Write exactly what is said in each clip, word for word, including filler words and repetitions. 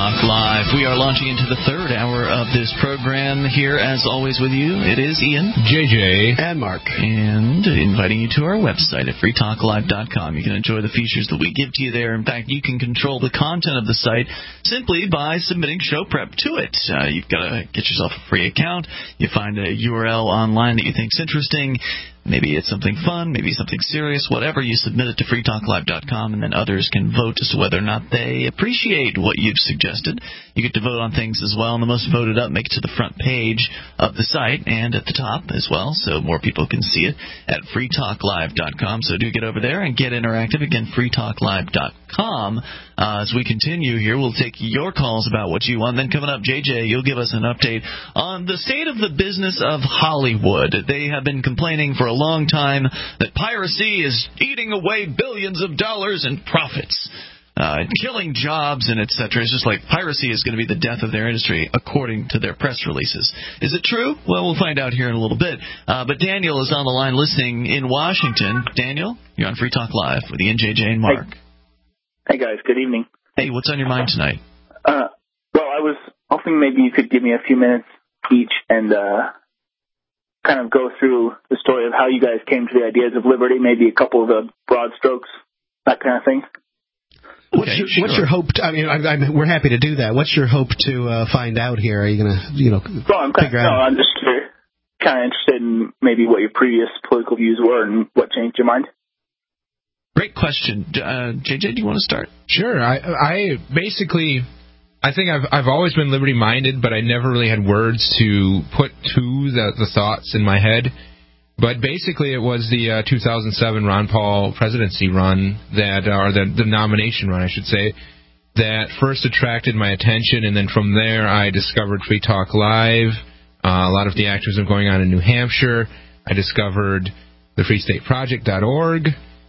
Talk Live. We are launching into the third hour of this program here, as always, with you. It is Ian, J J, and Mark. And inviting you to our website at free talk live dot com. You can enjoy the features that we give to you there. In fact, you can control the content of the site simply by submitting show prep to it. Uh, you've got to get yourself a free account. You find a U R L online that you think is interesting. Maybe it's something fun, maybe something serious, whatever. You submit it to free talk live dot com, and then others can vote as to whether or not they appreciate what you've suggested. You get to vote on things as well, and the most voted up make it to the front page of the site and at the top as well, so more people can see it at free talk live dot com. So do get over there and get interactive. Again, free talk live dot com. Uh, as we continue here, we'll take your calls about what you want. Then coming up, J J, you'll give us an update on the state of the business of Hollywood. They have been complaining for a long time that piracy is eating away billions of dollars in profits, uh, killing jobs and et cetera. It's just like piracy is going to be the death of their industry, according to their press releases. Is it true? Well, we'll find out here in a little bit. Uh, but Daniel is on the line listening in Washington. Daniel, you're on Free Talk Live with Ian, J J, and Mark. Hey. Hey, guys. Good evening. Hey, what's on your mind tonight? Uh, well, I was hoping maybe you could give me a few minutes each and uh, kind of go through the story of how you guys came to the ideas of liberty, maybe a couple of the broad strokes, that kind of thing. What's, okay, your, sure. what's your hope? To, I mean, I, I, we're happy to do that. What's your hope to uh, find out here? Are you going to, you know, well, I'm kind figure of, out? No, I'm just uh, kind of interested in maybe what your previous political views were and what changed your mind. Great question. Uh, J J, do you want to start? Sure. I, I basically, I think I've I've always been liberty-minded, but I never really had words to put to the, the thoughts in my head. But basically, it was the uh, two thousand seven Ron Paul presidency run that, or the, the nomination run, I should say, that first attracted my attention, and then from there, I discovered Free Talk Live, uh, a lot of the activism going on in New Hampshire. I discovered the free state project dot org.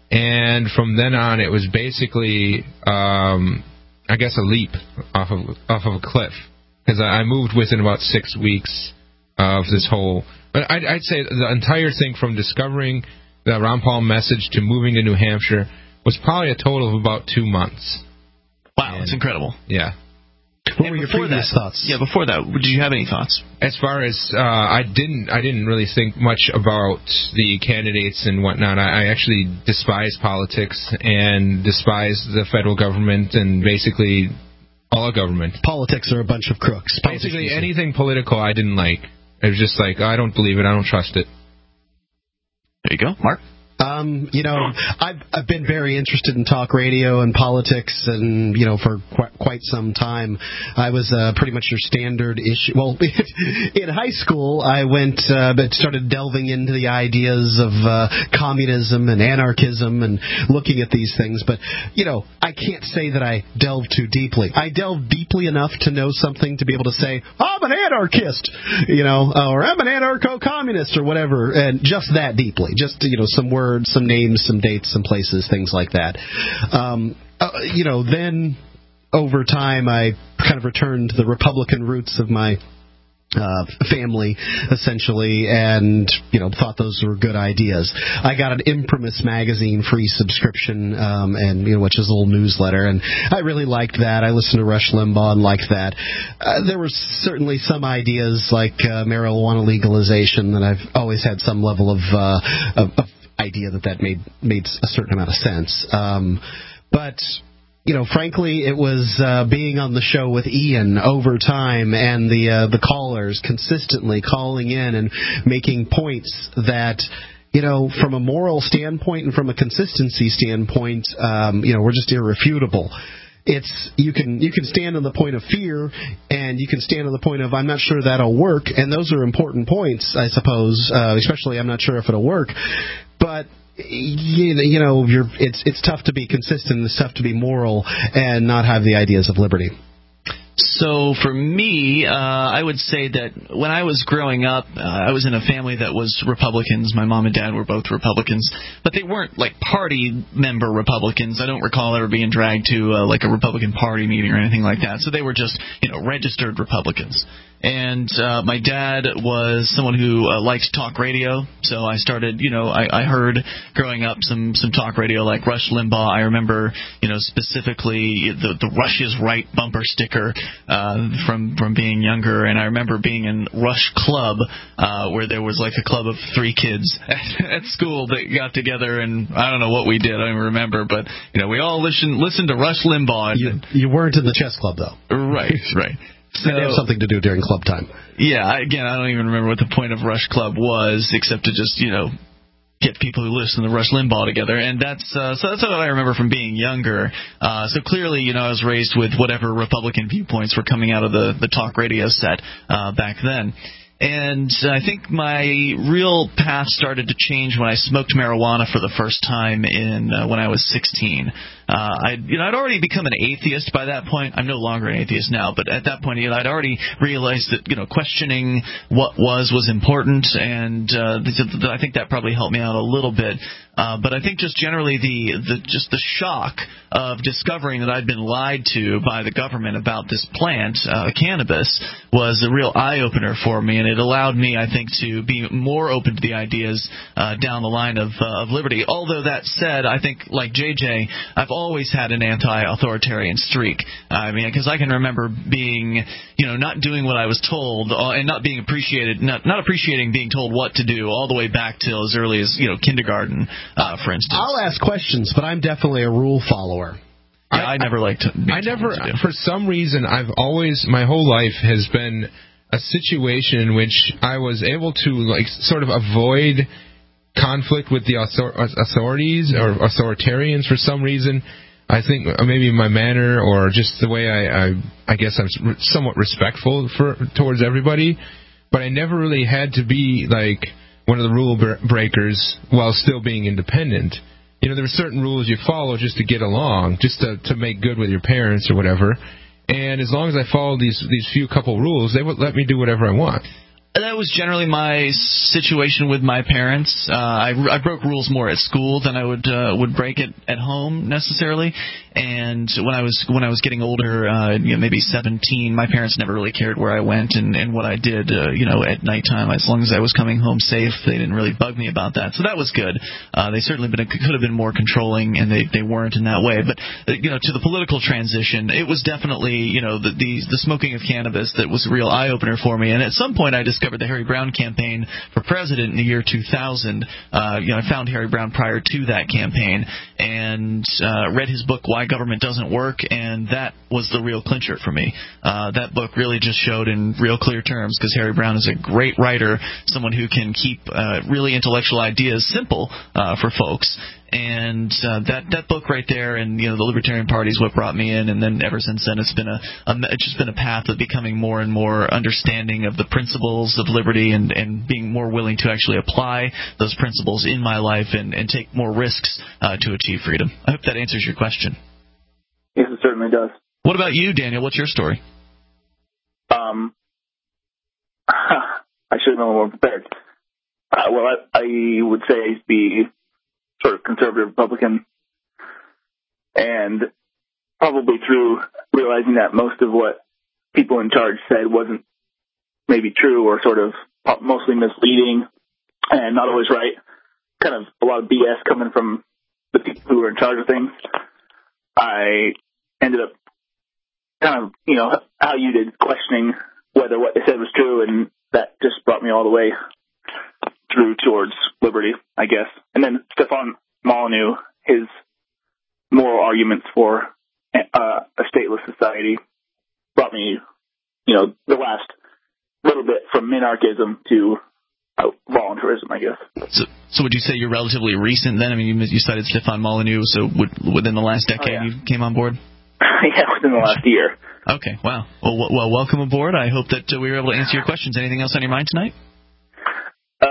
And from then on, it was basically, um, I guess, a leap off of off of a cliff. Because I moved within about six weeks of this whole... But I'd, I'd say the entire thing from discovering the Ron Paul message to moving to New Hampshire was probably a total of about two months. Wow, and, that's incredible. Yeah. What were your previous that, thoughts? Yeah, before that, did you have any thoughts? As far as uh, I didn't, I didn't really think much about the candidates and whatnot. I, I actually despise politics and despise the federal government and basically all government. Politics are a bunch of crooks. Basically, anything political, I didn't like. It was just like, I don't believe it. I don't trust it. There you go, Mark. Um, you know, I've I've been very interested in talk radio and politics, and you know, for qu- quite some time. I was uh, pretty much your standard issue. Well, in high school, I went, uh, but started delving into the ideas of uh, communism and anarchism, and looking at these things. But you know, I can't say that I delved too deeply. I delved deeply enough to know something to be able to say, I'm an anarchist, you know, or I'm an anarcho-communist, or whatever, and just that deeply, just you know, some words. Some names, some dates, some places, things like that. Um, uh, you know, then over time, I kind of returned to the Republican roots of my uh, family, essentially, and, you know, thought those were good ideas. I got an Imprimis magazine free subscription, um, and, you know, which is a little newsletter, and I really liked that. I listened to Rush Limbaugh and liked that. Uh, there were certainly some ideas like uh, marijuana legalization that I've always had some level of, uh, of, of idea that that made made a certain amount of sense. Um, but, you know, frankly, it was uh, being on the show with Ian over time and the uh, the callers consistently calling in and making points that, you know, from a moral standpoint and from a consistency standpoint, um, you know, were just irrefutable. It's you can you can stand on the point of fear, and you can stand on the point of I'm not sure that'll work, and those are important points, I suppose. Uh, especially I'm not sure if it'll work, but you know, you're it's it's tough to be consistent. It's tough to be moral and not have the ideas of liberty. So for me, uh, I would say that when I was growing up, uh, I was in a family that was Republicans. My mom and dad were both Republicans, but they weren't like party member Republicans. I don't recall ever being dragged to uh, like a Republican Party meeting or anything like that. So they were just, you know, registered Republicans. And uh, my dad was someone who uh, liked talk radio, so I started, you know, I, I heard growing up some, some talk radio like Rush Limbaugh. I remember, you know, specifically the, the Rush is Right bumper sticker uh, from, from being younger. And I remember being in Rush Club, uh, where there was like a club of three kids at, at school that got together, and I don't know what we did, I don't even remember, but, you know, we all listened, listened to Rush Limbaugh. And, you, you weren't in the chess club, though. Right, right. So, they have something to do during club time. Yeah, again, I don't even remember what the point of Rush Club was, except to just, you know, get people who listen to Rush Limbaugh together, and that's uh, so that's what I remember from being younger. Uh, so clearly, you know, I was raised with whatever Republican viewpoints were coming out of the, the talk radio set uh, back then. And I think my real path started to change when I smoked marijuana for the first time in uh, when I was sixteen. Uh, I, you know, I'd already become an atheist by that point. I'm no longer an atheist now, but at that point, you know, I'd already realized that, you know, questioning what was was important, and uh, th- th- I think that probably helped me out a little bit. Uh, but I think just generally the, the just the shock of discovering that I'd been lied to by the government about this plant, uh, cannabis, was a real eye-opener for me, and it allowed me, I think, to be more open to the ideas uh, down the line of, uh, of liberty. Although that said, I think, like J J, I've always had an anti-authoritarian streak. I mean, because I can remember being, you know, not doing what I was told uh, and not being appreciated, not, not appreciating being told what to do all the way back till as early as, you know, kindergarten. Uh, for instance, I'll ask questions, but I'm definitely a rule follower. Yeah, I, I never liked to. I never, for some reason, I've always, my whole life has been a situation in which I was able to, like, sort of avoid conflict with the authorities or authoritarians for some reason. I think maybe my manner or just the way I, I, I guess I'm somewhat respectful for towards everybody, but I never really had to be like one of the rule breakers while still being independent. You know, there were certain rules you follow just to get along, just to, to make good with your parents or whatever. And as long as I followed these these few couple rules, they would let me do whatever I want. That was generally my situation with my parents. Uh, I, I broke rules more at school than I would uh, would break it at home necessarily. And when I was when I was getting older, uh, you know, maybe seventeen, my parents never really cared where I went and, and what I did. Uh, you know, at nighttime, as long as I was coming home safe, they didn't really bug me about that. So that was good. Uh, they certainly been, could have been more controlling, and they they weren't in that way. But uh, you know, to the political transition, it was definitely, you know, the the, the smoking of cannabis that was a real eye opener for me. And at some point, I discovered the Harry Browne campaign for president in the year two thousand. Uh, you know, I found Harry Browne prior to that campaign and uh, read his book, Why Government Doesn't Work, and that was the real clincher for me. Uh, that book really just showed in real clear terms, because Harry Browne is a great writer, someone who can keep uh, really intellectual ideas simple uh, for folks. And uh, that that book right there, and you know, the Libertarian Party is what brought me in, and then ever since then, it's been a, a it's just been a path of becoming more and more understanding of the principles of liberty, and, and being more willing to actually apply those principles in my life, and, and take more risks uh, to achieve freedom. I hope that answers your question. Yes, it certainly does. What about you, Daniel? What's your story? Um, I should have been a little more prepared. Uh, well, I, I would say be sort of conservative Republican, and probably through realizing that most of what people in charge said wasn't maybe true, or sort of mostly misleading and not always right, kind of a lot of B S coming from the people who were in charge of things, I ended up kind of, you know, how you did, questioning whether what they said was true, and that just brought me all the way through towards liberty, I guess. And then Stefan Molyneux, his moral arguments for uh, a stateless society, brought me, you know, the last little bit from minarchism to uh, voluntarism, I guess. So, so would you say you're relatively recent then? I mean, you, you cited Stefan Molyneux, so would, within the last decade oh, yeah. you came on board? Yeah, within the last year. Okay, wow. Well, well, welcome aboard. I hope that uh, we were able to answer your questions. Anything else on your mind tonight? Uh,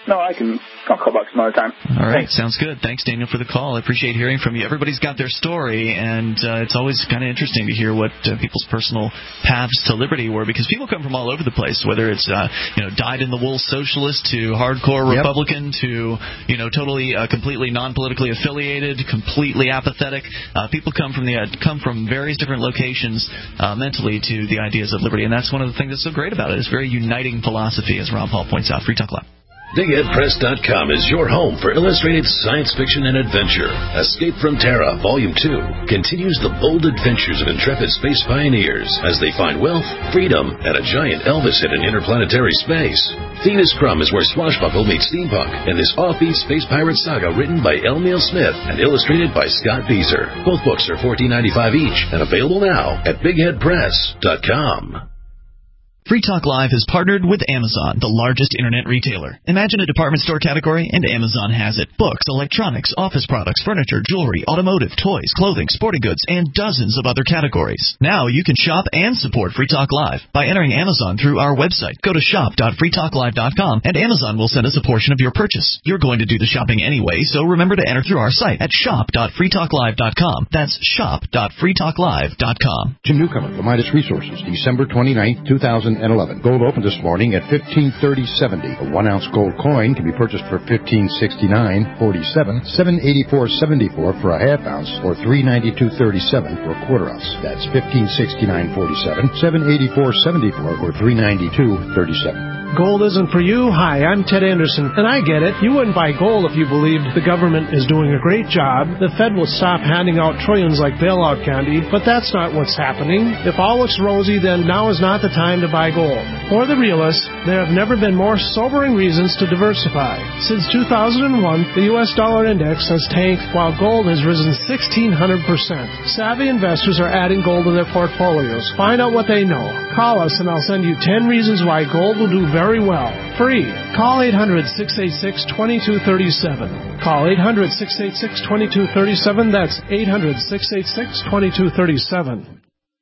no, I can. I'll call back some other time. All right, Thanks. sounds good. Thanks, Daniel, for the call. I appreciate hearing from you. Everybody's got their story, and uh, it's always kind of interesting to hear what uh, people's personal paths to liberty were, because people come from all over the place, whether it's uh, you know dyed-in-the-wool socialist to hardcore Yep. Republican to you know totally, uh, completely non-politically affiliated, completely apathetic. Uh, people come from the uh, come from various different locations uh, mentally to the ideas of liberty, and that's one of the things that's so great about it. It's very uniting philosophy, as Ron Paul points out. Free Talk Live. Big Ed Press dot com is your home for illustrated science fiction and adventure. Escape from Terra, Volume two, continues the bold adventures of intrepid space pioneers as they find wealth, freedom, and a giant Elvis hit in interplanetary space. Venus Crumb is where Swashbuckle meets steampunk in this offbeat space pirate saga written by L. Neil Smith and illustrated by Scott Beezer. Both books are fourteen ninety-five each and available now at Big Ed Press dot com. Free Talk Live has partnered with Amazon, the largest internet retailer. Imagine a department store category, and Amazon has it. Books, electronics, office products, furniture, jewelry, automotive, toys, clothing, sporting goods, and dozens of other categories. Now you can shop and support Free Talk Live by entering Amazon through our website. Go to shop dot free talk live dot com, and Amazon will send us a portion of your purchase. You're going to do the shopping anyway, so remember to enter through our site at shop dot free talk live dot com. That's shop dot free talk live dot com. Jim Newcomer from Midas Resources, December twenty-ninth, two thousand eleven. Gold opened this morning at fifteen thirty seventy. A one-ounce gold coin can be purchased for fifteen sixty-nine forty-seven, seven eighty-four seventy-four for a half ounce, or three ninety-two thirty-seven for a quarter ounce. That's fifteen sixty-nine forty-seven, seven eighty-four seventy-four, or three ninety-two thirty-seven. Gold isn't for you? Hi, I'm Ted Anderson, and I get it. You wouldn't buy gold if you believed the government is doing a great job. The Fed will stop handing out trillions like bailout candy, but that's not what's happening. If all looks rosy, then now is not the time to buy gold. For the realists, there have never been more sobering reasons to diversify. Since two thousand one, the U S dollar index has tanked while gold has risen sixteen hundred percent. Savvy investors are adding gold to their portfolios. Find out what they know. Call us and I'll send you ten reasons why gold will do very well. Free. Call eight hundred, six eight six, two two three seven. Call eight hundred, six eight six, two two three seven. That's eight hundred, six eight six, two two three seven.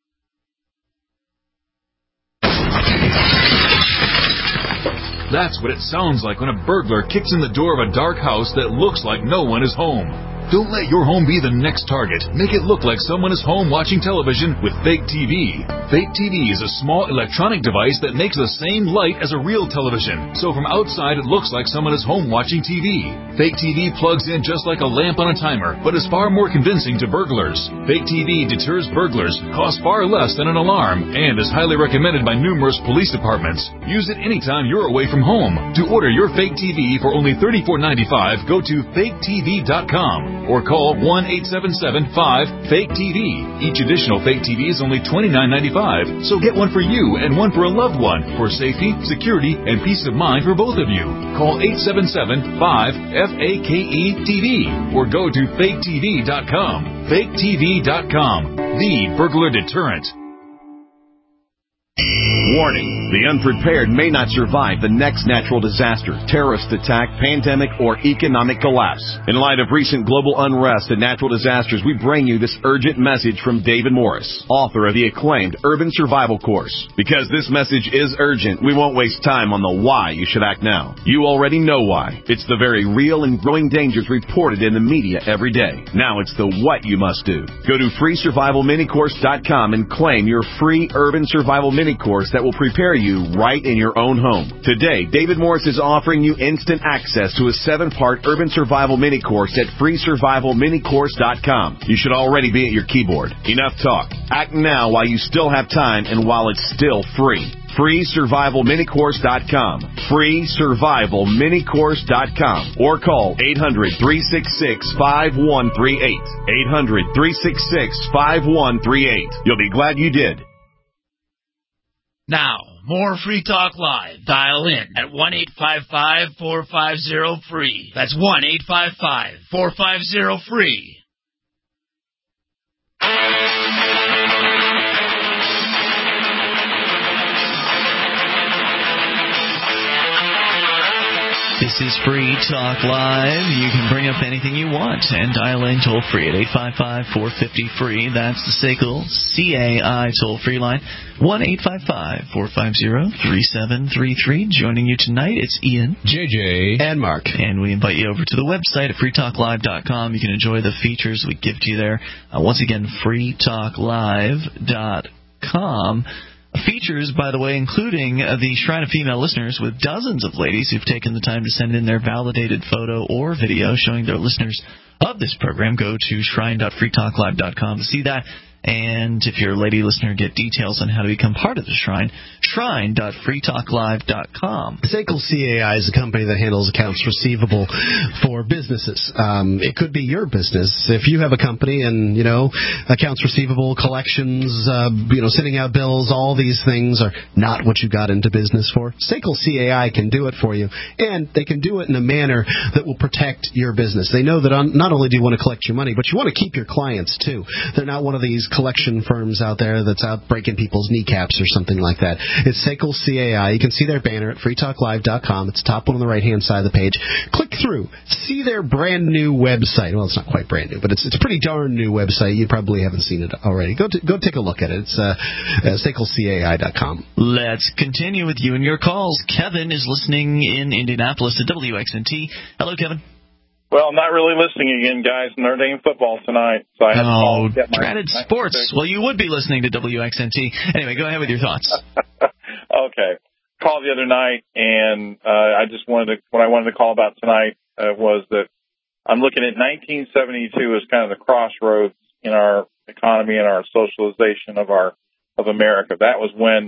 That's what it sounds like when a burglar kicks in the door of a dark house that looks like no one is home. Don't let your home be the next target. Make it look like someone is home watching television with Fake T V. Fake T V is a small electronic device that makes the same light as a real television. So from outside it looks like someone is home watching T V. Fake T V plugs in just like a lamp on a timer, but is far more convincing to burglars. Fake T V deters burglars, costs far less than an alarm, and is highly recommended by numerous police departments. Use it anytime you're away from home. To order your Fake T V for only thirty-four ninety-five, go to fake t v dot com. Or call one eight seven seven, five, fake T V. Each additional Fake T V is only twenty-nine ninety-five, so get one for you and one for a loved one for safety, security, and peace of mind for both of you. Call eight seven seven, five, F A K E T V or go to fake t v dot com. fake t v dot com, the burglar deterrent. Warning, the unprepared may not survive the next natural disaster, terrorist attack, pandemic, or economic collapse. In light of recent global unrest and natural disasters, we bring you this urgent message from David Morris, author of the acclaimed Urban Survival Course. Because this message is urgent, we won't waste time on the why you should act now. You already know why. It's the very real and growing dangers reported in the media every day. Now it's the what you must do. Go to free survival mini course dot com and claim your free Urban Survival Mini Course that will prepare you right in your own home. Today, David Morris is offering you instant access to a seven-part Urban Survival Mini Course at free survival mini course dot com. You should already be at your keyboard. Enough talk. Act now while you still have time and while it's still free. free survival mini course dot com. free survival mini course dot com. Or call eight hundred, three six six, five one three eight. eight hundred, three six six, five one three eight. You'll be glad you did. Now, more Free Talk Live. Dial in at one eight five five, four five zero, free. That's one eight five five, four five zero, free. This is Free Talk Live. You can bring up anything you want and dial in toll-free at eight five five, four five zero, free. That's the S A C L C A I toll-free line, one eight five five, four five zero, three seven three three. Joining you tonight, it's Ian, J J, and Mark. And we invite you over to the website at free talk live dot com. You can enjoy the features we give to you there. Uh, once again, free talk live dot com. Features, by the way, including uh, the Shrine of Female Listeners, with dozens of ladies who've taken the time to send in their validated photo or video showing they're listeners of this program. Go to shrine dot free talk live dot com to see that. And if you're a lady listener, get details on how to become part of the Shrine, shrine dot free talk live dot com. S A C L C A I is a company that handles accounts receivable for businesses. Um, it could be your business. If you have a company and, you know, accounts receivable, collections, uh, you know, sending out bills, all these things are not what you got into business for, S A C L C A I can do it for you. And they can do it in a manner that will protect your business. They know that on, not only do you want to collect your money, but you want to keep your clients, too. They're not one of these collection firms out there that's out breaking people's kneecaps or something like that. It's S A C L C A I. You can see their banner at free talk live dot com. It's the top one on the right-hand side of the page. Click through. See their brand-new website. Well, it's not quite brand new, but it's it's a pretty darn new website. You probably haven't seen it already. Go to, go take a look at it. It's uh, uh, S A C L C A I dot com. Let's continue with you and your calls. Kevin is listening in Indianapolis at W X N T. Hello, Kevin. Well, I'm not really listening again, guys. Notre Dame football tonight. So I have oh, to get my, dreaded my sports. pick. Well, you would be listening to W X N T. Anyway, go ahead with your thoughts. Okay. Called the other night, and uh, I just wanted to, what I wanted to call about tonight uh, was that I'm looking at nineteen seventy-two as kind of the crossroads in our economy and our socialization of our of America. That was when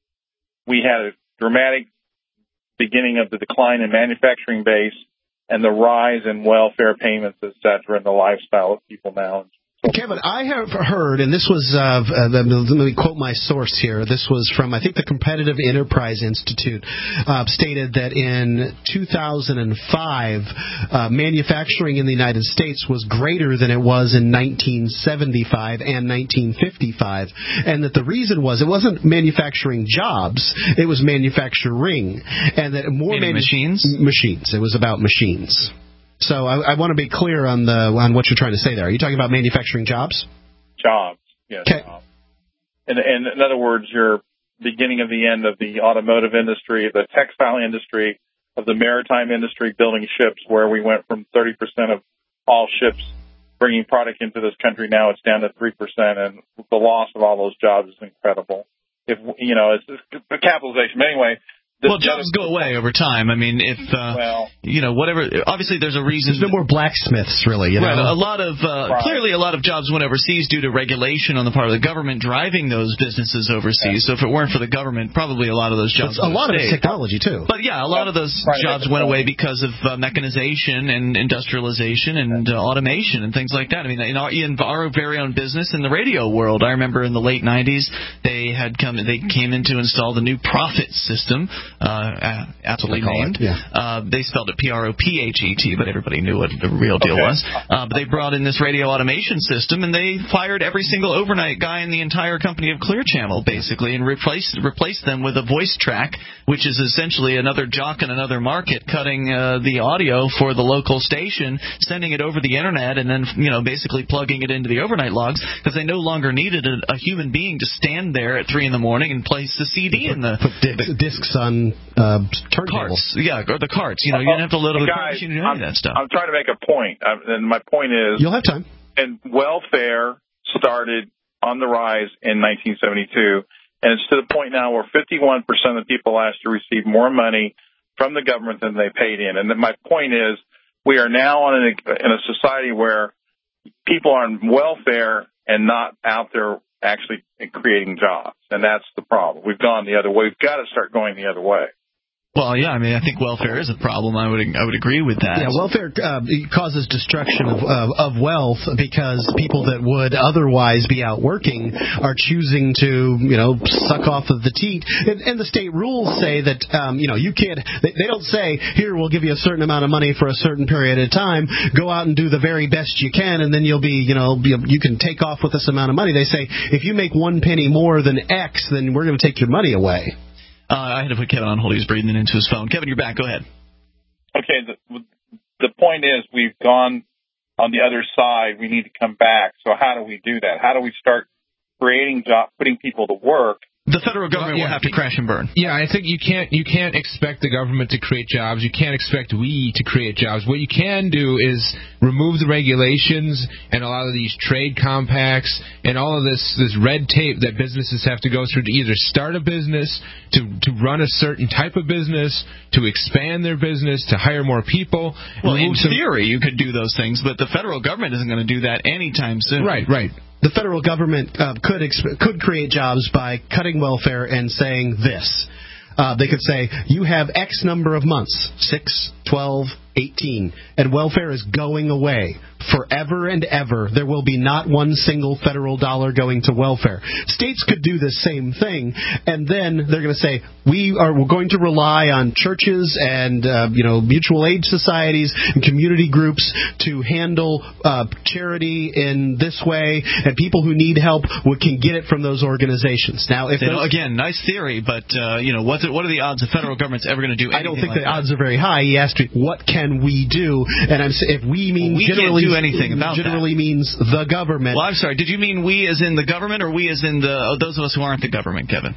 we had a dramatic beginning of the decline in manufacturing base and the rise in welfare payments, et cetera, and the lifestyle of people now. Kevin, I have heard, and this was, uh, uh, let me quote my source here. This was from, I think, the Competitive Enterprise Institute, uh, stated that in two thousand five, uh, manufacturing in the United States was greater than it was in nineteen seventy-five and nineteen fifty-five, and that the reason was it wasn't manufacturing jobs, it was manufacturing, and that more manu- machines. Machines. It was about machines. So I, I want to be clear on the on what you're trying to say there. Are you talking about manufacturing jobs? Jobs, yes. Okay. Jobs. And, and in other words, you're beginning of the end of the automotive industry, the textile industry, of the maritime industry, building ships, where we went from thirty percent of all ships bringing product into this country. Now it's down to three percent, and the loss of all those jobs is incredible. If you know, it's, it's capitalization. But anyway. Well, jobs go away over time. I mean, if, uh, well, you know, whatever, obviously there's a reason. There's no more blacksmiths, really. You know? Right, a lot of, uh, right. clearly a lot of jobs went overseas due to regulation on the part of the government driving those businesses overseas. Yeah. So if it weren't for the government, probably a lot of those jobs A lot of it's technology, too. But yeah, a lot of those right. jobs went away because of uh, mechanization and industrialization and uh, automation and things like that. I mean, in our, in our very own business in the radio world, I remember in the late nineties, they had come, they came in to install the new Prophet system, uh, aptly named. Yeah. Uh, they spelled it P R O P H E T, but everybody knew what the real deal okay. was. Uh, but they brought in this radio automation system, and they fired every single overnight guy in the entire company of Clear Channel, basically, and replaced replaced them with a voice track, which is essentially another jock in another market, cutting uh, the audio for the local station, sending it over the internet, and then, you know, basically plugging it into the overnight logs, because they no longer needed a, a human being to stand there at three in the morning and place the C D put, in the, put discs, the discs on uh, turntables. Carts, yeah, or the carts. You know, you didn't have to load up the cart guys, machine and any of that stuff. I'm trying to make a point, uh, and my point is, You'll have time. And welfare started on the rise in nineteen seventy-two, and it's to the point now where fifty-one percent of the people asked to receive more money from the government than they paid in. And then my point is, we are now on an, in a society where people are on welfare and not out there actually creating jobs, and that's the problem. We've gone the other way. We've got to start going the other way. Well, yeah, I mean, I think welfare is a problem. I would I would agree with that. Yeah, welfare uh, causes destruction of, of of wealth because people that would otherwise be out working are choosing to, you know, suck off of the teat. And, and the state rules say that, um, you know, you can't. They, they don't say, here, we'll give you a certain amount of money for a certain period of time. Go out and do the very best you can, and then you'll be, you know, you, you can take off with this amount of money. They say, if you make one penny more than X, then we're going to take your money away. Uh, I had to put Kevin on hold. He was breathing into his phone. Kevin, you're back. Go ahead. okay, the, the point is we've gone on the other side. We need to come back. So how do we do that? How do we start creating jobs, putting people to work? The federal government well, yeah, will have to crash and burn. Yeah, I think you can't you can't expect the government to create jobs. You can't expect we to create jobs. What you can do is remove the regulations and a lot of these trade compacts and all of this this red tape that businesses have to go through to either start a business, to to run a certain type of business, to expand their business, to hire more people. Well, in some... theory, you could do those things, but the federal government isn't going to do that anytime soon. Right, right. The federal government uh, could exp- could create jobs by cutting welfare and saying this. Uh, they could say, you have X number of months, six, twelve, eighteen, and welfare is going away forever and ever. There will be not one single federal dollar going to welfare. States could do the same thing, and then they're going to say, we are we're going to rely on churches and uh, you know mutual aid societies and community groups to handle uh, charity in this way, and people who need help we can get it from those organizations. Now, if those, again, nice theory, but uh, you know, what's it, what are the odds the federal government's ever going to do anything I don't think like the that? odds are very high. He asked me, what can we do? And I'm if we mean well, we generally can't do anything about generally that. means the government. Well, I'm sorry. Did you mean we as in the government, or we as in the oh, those of us who aren't the government, Kevin?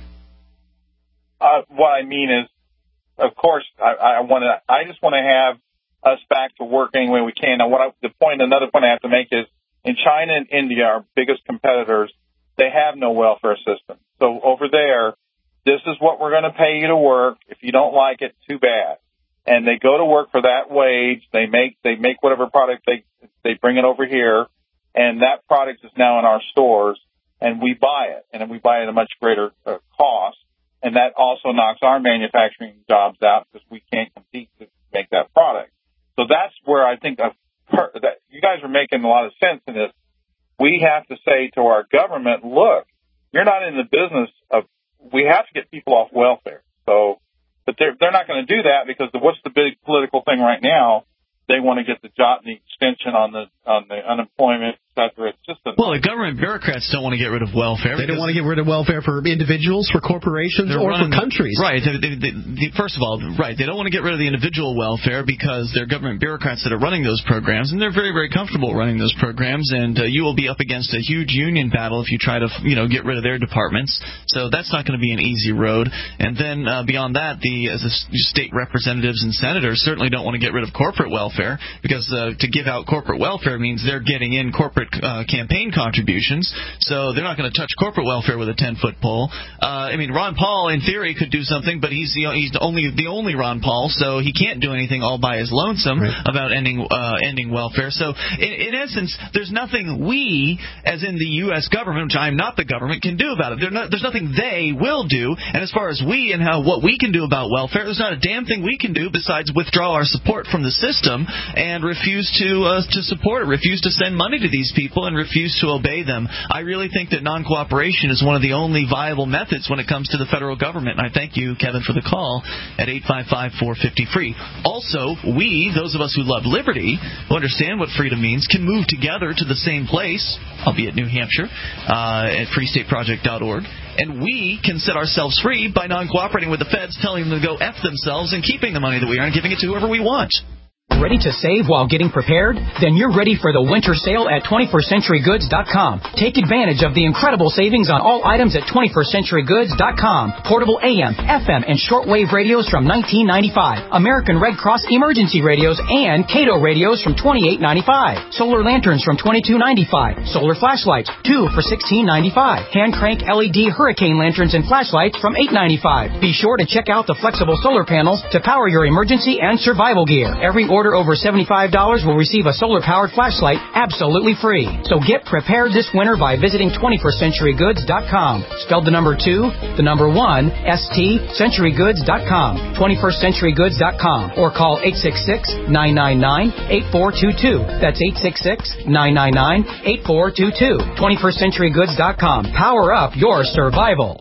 Uh, what I mean is, of course, I, I want to. I just want to have us back to work any way we can. Now, what I, the point, another point I have to make is, in China and India, our biggest competitors, they have no welfare system. So over there, this is what we're going to pay you to work. If you don't like it, too bad. And they go to work for that wage. They make they make whatever product they they bring it over here, and that product is now in our stores, and we buy it, and then we buy it at a much greater uh, cost, and that also knocks our manufacturing jobs out because we can't compete to make that product. So that's where I think I've heard, that you guys are making a lot of sense in this. We have to say to our government, look, you're not in the business of. We have to get people off welfare. So. But they're, they're not going to do that because the, what's the big political thing right now? They want to get the job, the extension on the on the unemployment, et cetera. It's just a, well, the government bureaucrats don't want to get rid of welfare. They don't want to get rid of welfare for individuals, for corporations, or running, for countries. Right. They, they, they, they, first of all, right, they don't want to get rid of the individual welfare because they're government bureaucrats that are running those programs, and they're very, very comfortable running those programs. And uh, you will be up against a huge union battle if you try to, you know, get rid of their departments. So that's not going to be an easy road. And then uh, beyond that, the as a state representatives and senators certainly don't want to get rid of corporate welfare. Because uh, to give out corporate welfare means they're getting in corporate uh, campaign contributions, so they're not going to touch corporate welfare with a ten-foot pole. Uh, I mean, Ron Paul, in theory, could do something, but he's you know, he's only the only Ron Paul, so he can't do anything all by his lonesome right. about ending uh, ending welfare. So, in, in essence, there's nothing we, as in the U S government, which I'm not the government, can do about it. Not, there's nothing they will do, and as far as we and how what we can do about welfare, there's not a damn thing we can do besides withdraw our support from the system and refuse to uh, to support it, refuse to send money to these people, and refuse to obey them. I really think that non-cooperation is one of the only viable methods when it comes to the federal government. And I thank you, Kevin, for the call at eight five five, four five zero, free. Also, we, those of us who love liberty, who understand what freedom means, can move together to the same place, albeit New Hampshire, uh, at free state project dot org. And we can set ourselves free by non-cooperating with the feds, telling them to go F themselves and keeping the money that we earn and giving it to whoever we want. Ready to save while getting prepared? Then you're ready for the winter sale at twenty-first century goods dot com. Take advantage of the incredible savings on all items at twenty-first century goods dot com. Portable A M, F M, and shortwave radios from nineteen ninety-five. American Red Cross emergency radios and Cato radios from twenty-eight ninety-five. Solar lanterns from twenty-two ninety-five. Solar flashlights, two for sixteen ninety-five. Hand crank L E D hurricane lanterns and flashlights from eight ninety-five. Be sure to check out the flexible solar panels to power your emergency and survival gear. Every order over seventy-five dollars will receive a solar-powered flashlight absolutely free. So get prepared this winter by visiting twenty-first century goods dot com. Spelled the number two, the number one, S T, century goods dot com. twenty-first century goods dot com. Or call eight six six, nine nine nine, eight four two two. That's eight six six, nine nine nine, eight four two two. twenty-first century goods dot com. Power up your survival.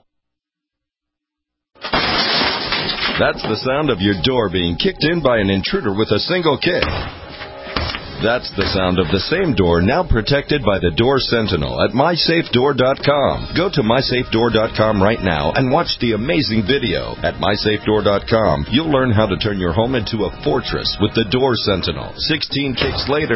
That's the sound of your door being kicked in by an intruder with a single kick. That's the sound of the same door now protected by the Door Sentinel at my safe door dot com. Go to my safe door dot com right now and watch the amazing video. At my safe door dot com, you'll learn how to turn your home into a fortress with the Door Sentinel. sixteen kicks later,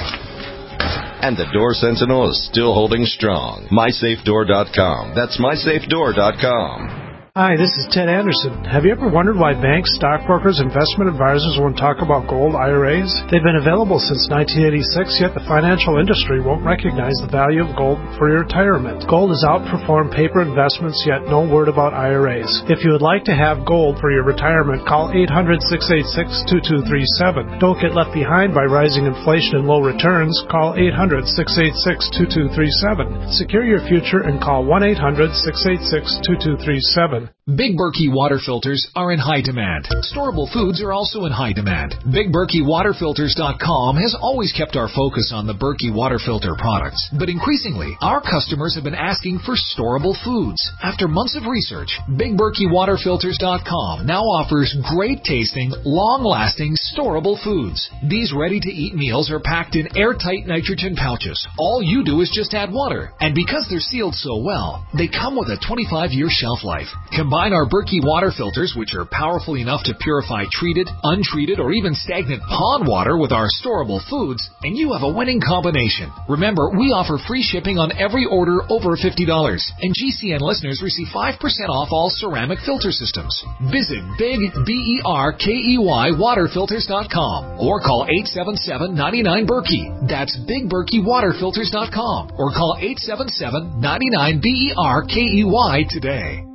and the Door Sentinel is still holding strong. my safe door dot com. That's my safe door dot com. Hi, this is Ted Anderson. Have you ever wondered why banks, stockbrokers, investment advisors won't talk about gold I R As? They've been available since nineteen eighty-six, yet the financial industry won't recognize the value of gold for your retirement. Gold has outperformed paper investments, yet no word about I R As. If you would like to have gold for your retirement, call eight hundred, six eight six, two two three seven. Don't get left behind by rising inflation and low returns. Call eight hundred, six eight six, two two three seven. Secure your future and call one eight hundred, six eight six, two two three seven. Big Berkey water filters are in high demand. Storable foods are also in high demand. Big Berkey Water Filters dot com has always kept our focus on the Berkey water filter products. But increasingly, our customers have been asking for storable foods. After months of research, Big Berkey Water Filters dot com now offers great tasting, long-lasting, storable foods. These ready-to-eat meals are packed in airtight nitrogen pouches. All you do is just add water. And because they're sealed so well, they come with a twenty-five year shelf life. Combine our Berkey water filters, which are powerful enough to purify treated, untreated, or even stagnant pond water with our storable foods, and you have a winning combination. Remember, we offer free shipping on every order over fifty dollars, and G C N listeners receive five percent off all ceramic filter systems. Visit Big B E R K E Y Water Filters dot com or call eight seven seven, nine nine, Berkey. That's Big Berkey Water Filters dot com or call eight seven seven, nine nine, B E R K E Y today.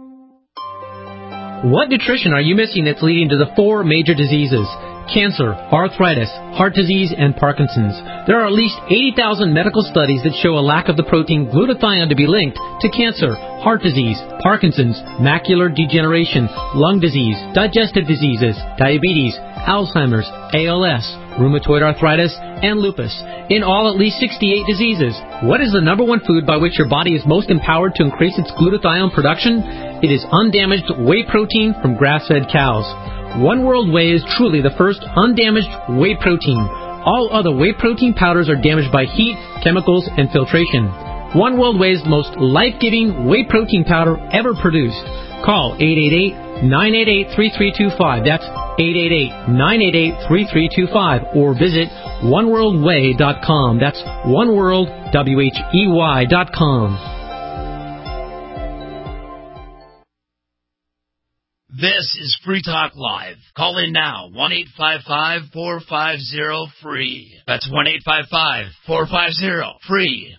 What nutrition are you missing that's leading to the four major diseases? Cancer, arthritis, heart disease, and Parkinson's. There are at least eighty thousand medical studies that show a lack of the protein glutathione to be linked to cancer, heart disease, Parkinson's, macular degeneration, lung disease, digestive diseases, diabetes, Alzheimer's, A L S, rheumatoid arthritis, and lupus. In all, at least sixty-eight diseases. What is the number one food by which your body is most empowered to increase its glutathione production? It is undamaged whey protein from grass-fed cows. One World Whey is truly the first undamaged whey protein. All other whey protein powders are damaged by heat, chemicals, and filtration. One World Whey is the most life-giving whey protein powder ever produced. Call eight eight eight, nine eight eight, three three two five. That's eight eight eight, nine eight eight, three three two five. Or visit one world whey dot com. That's oneworld, W H E Y dot com. This is Free Talk Live. Call in now, one eight five five, four five zero, free. That's one eight five five, four five zero, free.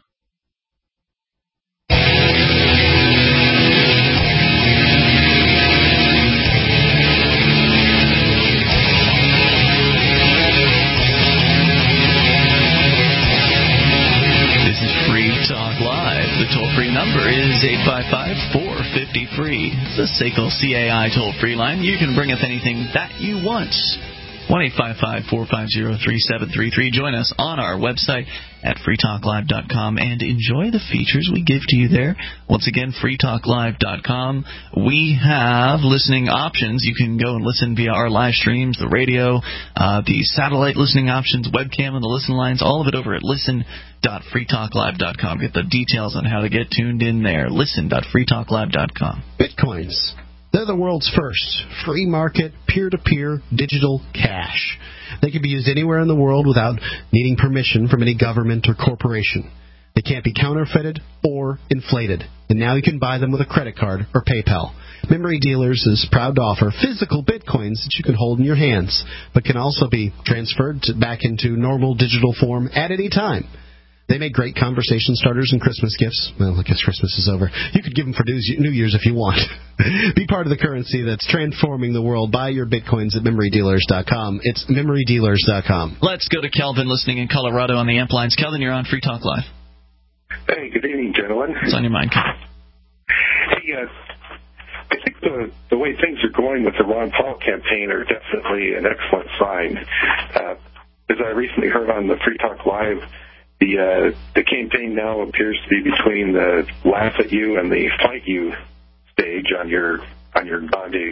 This is Free Talk Live. The toll-free number is eight five five, four five zero, free. It's the S A C L C A I toll-free line. You can bring up anything that you want. one eight five five, four five zero, three seven three three. Join us on our website at free talk live dot com and enjoy the features we give to you there. Once again, free talk live dot com. We have listening options. You can go and listen via our live streams, the radio, uh, the satellite listening options, webcam, and the listen lines, all of it over at listen dot free talk live dot com. Get the details on how to get tuned in there. listen dot free talk live dot com. Bitcoins. They're the world's first free market, peer-to-peer digital cash. They can be used anywhere in the world without needing permission from any government or corporation. They can't be counterfeited or inflated. And now you can buy them with a credit card or PayPal. Memory Dealers is proud to offer physical Bitcoins that you can hold in your hands, but can also be transferred to back into normal digital form at any time. They make great conversation starters and Christmas gifts. Well, I guess Christmas is over. You could give them for New Year's if you want. Be part of the currency that's transforming the world. Buy your Bitcoins at memory dealers dot com. It's memory dealers dot com. Let's go to Kelvin listening in Colorado on the amp lines. Kelvin, you're on Free Talk Live. Hey, good evening, gentlemen. What's on your mind, Kelvin? Hey, uh, I think the, the way things are going with the Ron Paul campaign are definitely an excellent sign. Uh, as I recently heard on the Free Talk Live, The uh, the campaign now appears to be between the laugh at you and the fight you stage on your on your Gandhi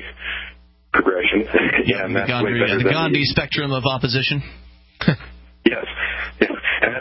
progression. Yeah, and that's Gandhi, way better the Gandhi the spectrum of opposition. Yes.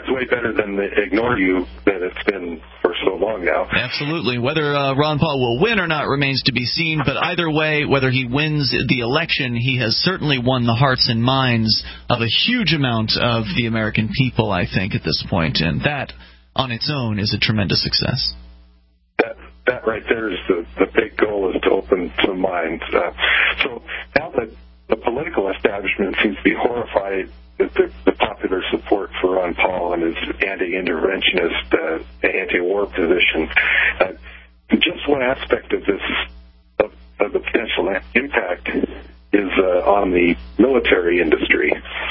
that's way better than the ignore you that it's been for so long now. Absolutely. Whether uh, Ron Paul will win or not remains to be seen, but either way, whether he wins the election, he has certainly won the hearts and minds of a huge amount of the American people, I think, at this point, and that on its own is a tremendous success. That, that right there is the, the big goal, is to open some minds. Uh, so now that the political establishment seems to be horrified at the, the popular support for Ron Paul and his anti-interventionist, uh, anti-war position, uh, just one aspect of this, of, of the potential impact, is uh, on the military industry.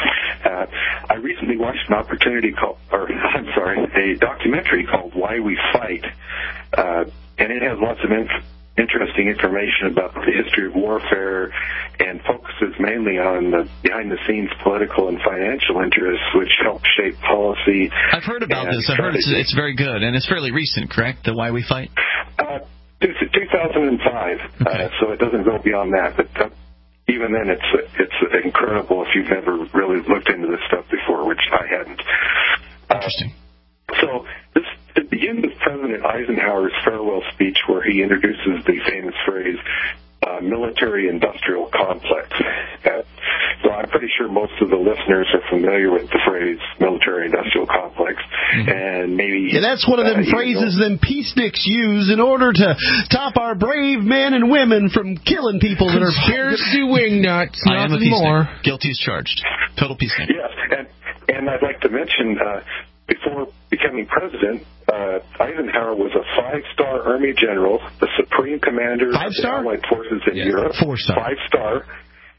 Uh, I recently watched an opportunity called, or I'm sorry, a documentary called Why We Fight, uh, and it has lots of inf- interesting information about the history of warfare and focuses mainly on the behind-the-scenes political and financial interests which help shape policy. I've heard about this. I've heard it's, it's very good, and it's fairly recent, correct, the Why We Fight? Uh, two thousand five, okay. uh, so it doesn't go beyond that, but uh, even then it's it's incredible if you've never really looked into this stuff before, which I hadn't. Interesting. Uh, so this it begins with President Eisenhower's farewell speech, where he introduces the famous phrase, uh, military-industrial complex. Uh, so I'm pretty sure most of the listeners are familiar with the phrase military-industrial complex. Mm-hmm. And maybe... Yeah, that's one of them uh, phrases them peaceniks use in order to stop our brave men and women from killing people that are... Conspiracy wingnuts, I am a nothing more. Guilty as charged. Total peacenik. Yes, and, and I'd like to mention... Uh, Before becoming president, uh, Eisenhower was a five-star Army general, the supreme commander five of star? the Allied forces in yeah, Europe. Four-star. Five-star.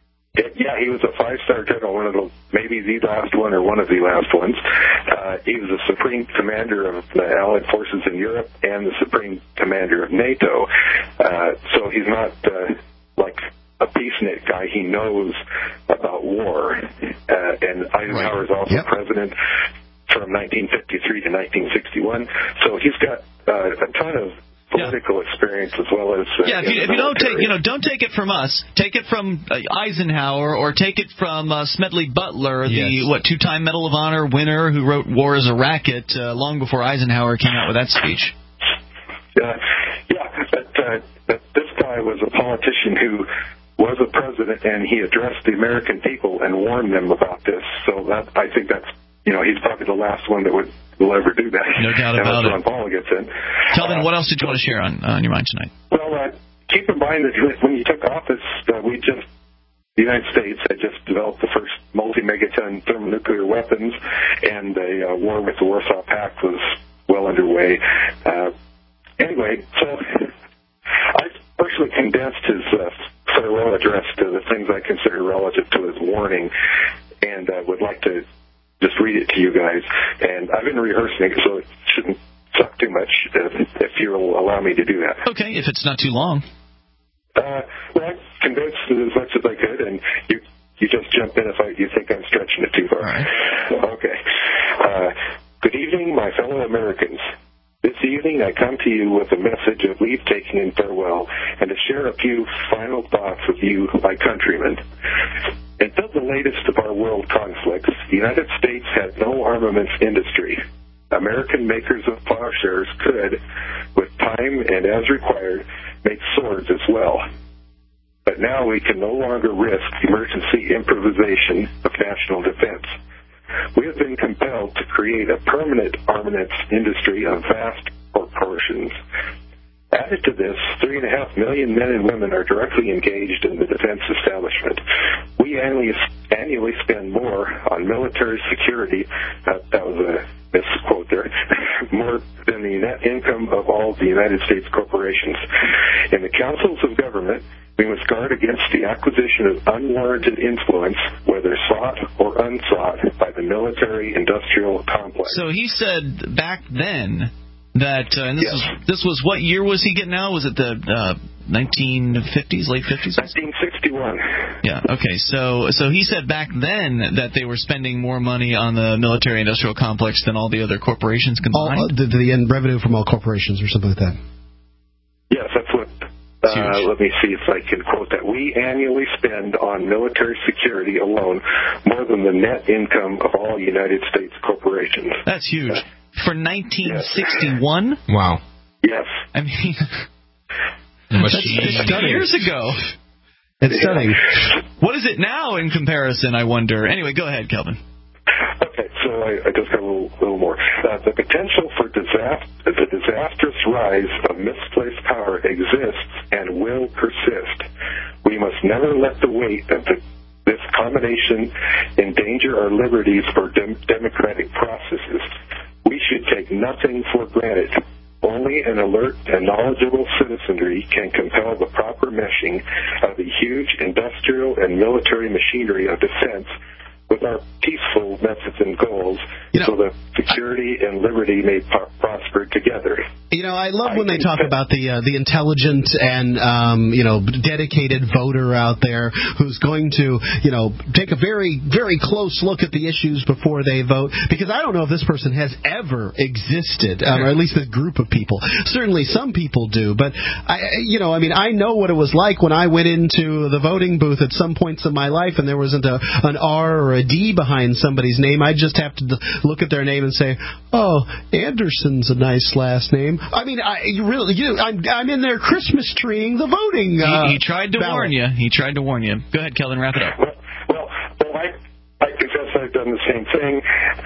It, yeah, he was a five-star general, one of the, maybe the last one or one of the last ones. Uh, he was the supreme commander of the Allied forces in Europe and the supreme commander of NATO. Uh, so he's not uh, like a peacenik guy. He knows about war. Uh, and Eisenhower is also yep. president from nineteen fifty-three to nineteen sixty-one, so he's got uh, a ton of political yeah. experience as well as uh, yeah. If you, if you don't take you know don't take it from us, take it from uh, Eisenhower or take it from uh, Smedley Butler, yes. the what two-time Medal of Honor winner who wrote War is a Racket uh, long before Eisenhower came out with that speech. Uh, yeah, but, uh, but this guy was a politician who was a president, and he addressed the American people and warned them about this. So that I think that's. You know, he's probably the last one that would will ever do that. No doubt about it. Ron Paul gets in. Calvin, uh, what else did you want to share on, on your mind tonight? Well, uh, keep in mind that when you took office, uh, we just, the United States had just developed the first multi-megaton thermonuclear weapons, and the uh, war with the Warsaw Pact was well underway. Uh, anyway, so I personally condensed his uh, farewell address to the things I consider relative to his warning, and uh, would like to just read it to you guys. And I've been rehearsing it, so it shouldn't suck too much if, if you'll allow me to do that. Okay, if it's not too long. Uh, well, I condensed it as much as I could, and you you just jump in if I, you think I'm stretching it too far. All right. Okay. Uh, good evening, my fellow Americans. This evening I come to you with a message of leave-taking and farewell, and to share a few final thoughts with you, my countrymen. Until the latest of our world conflicts, the United States had no armaments industry. American makers of plowshares could, with time and as required, make swords as well. But now we can no longer risk emergency improvisation of national defense. We have been compelled to create a permanent armaments industry of vast proportions. Added to this, three and a half million men and women are directly engaged in the defense establishment. We annually, annually spend more on military security, uh, that was a misquote there, more than the net income of all the United States corporations. In the councils of government, we must guard against the acquisition of unwarranted influence, whether sought or unsought, by the military-industrial complex. So he said back then that, uh, and this, yes. was, this was, what year was he getting out? Was it the uh, nineteen fifties, late fifties? nineteen sixty-one. Yeah, okay. So so he said back then that they were spending more money on the military-industrial complex than all the other corporations combined? All, uh, the, the revenue from all corporations or something like that. Yes, that's what Uh, let me see if I can quote that. We annually spend on military security alone more than the net income of all United States corporations. That's huge. Uh, For nineteen sixty-one? Yes. Wow. Yes. I mean, that's stunning. Years ago. It's stunning. What is it now in comparison, I wonder? Anyway, go ahead, Kelvin. Okay, so I, I just got a little, little more. Uh, the potential for disaster, the disastrous rise of misplaced power exists and will persist. We must never let the weight of the, this combination endanger our liberties or dem- democratic processes. We should take nothing for granted. Only an alert and knowledgeable citizenry can compel the proper meshing of the huge industrial and military machinery of defense with our peaceful methods and goals, you know, so that security and liberty may pro- prosper together. You know, I love when they talk about the uh, the intelligent and um, you know dedicated voter out there who's going to you know take a very very close look at the issues before they vote, because I don't know if this person has ever existed, um, or at least this group of people. Certainly, some people do, but I you know I mean I know what it was like when I went into the voting booth at some points in my life, and there wasn't a an R or a D behind somebody's name. I just have to look at their name and say, "Oh, Anderson's a nice last name." I mean, I you really, you, I'm, I'm in there Christmas treeing the voting. Uh, he, he tried to ballot. warn you. He tried to warn you. Go ahead, Kelvin, wrap it up. Well, well, well I, I confess I've done the same thing,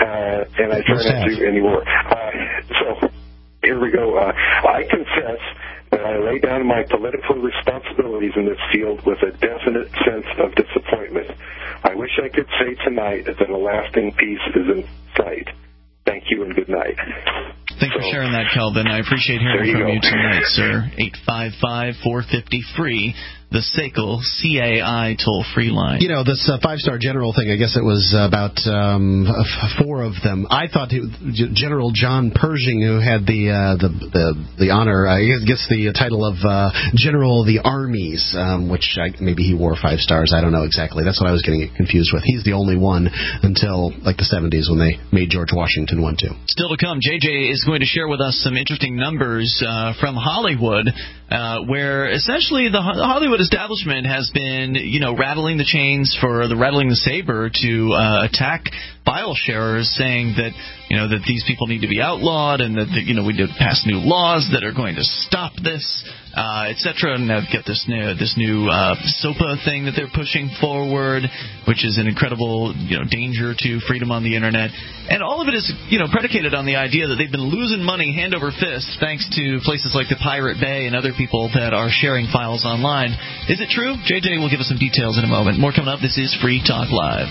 uh, and I try not to anymore. Uh, so here we go. Uh, I confess that I lay down my political responsibilities in this field with a definite sense of disappointment. I wish I could say tonight that a lasting peace is in sight. Thank you and good night. Thanks so, for sharing that, Kelvin. I appreciate hearing you from go. you tonight, sir. eight five five, four five zero, free. The S A C L C A I toll-free line. You know, this uh, five-star general thing, I guess it was about um, four of them. I thought it, General John Pershing, who had the uh, the, the the honor, I guess the title of uh, General of the Armies, um, which I, maybe he wore five stars. I don't know exactly. That's what I was getting confused with. He's the only one until like the seventies when they made George Washington one too. Still to come, J J is going to share with us some interesting numbers uh, from Hollywood, uh, where essentially the Hollywood establishment has been, you know, rattling the chains for the rattling the saber to uh, attack file sharers, saying that, you know, that these people need to be outlawed and that, that you know, we did pass new laws that are going to stop this, uh, et cetera. And they've got this new this new uh, SOPA thing that they're pushing forward, which is an incredible, you know, danger to freedom on the internet. And all of it is, you know, predicated on the idea that they've been losing money hand over fist thanks to places like the Pirate Bay and other people that are sharing files online. Is it true? J J will give us some details in a moment. More coming up. This is Free Talk Live.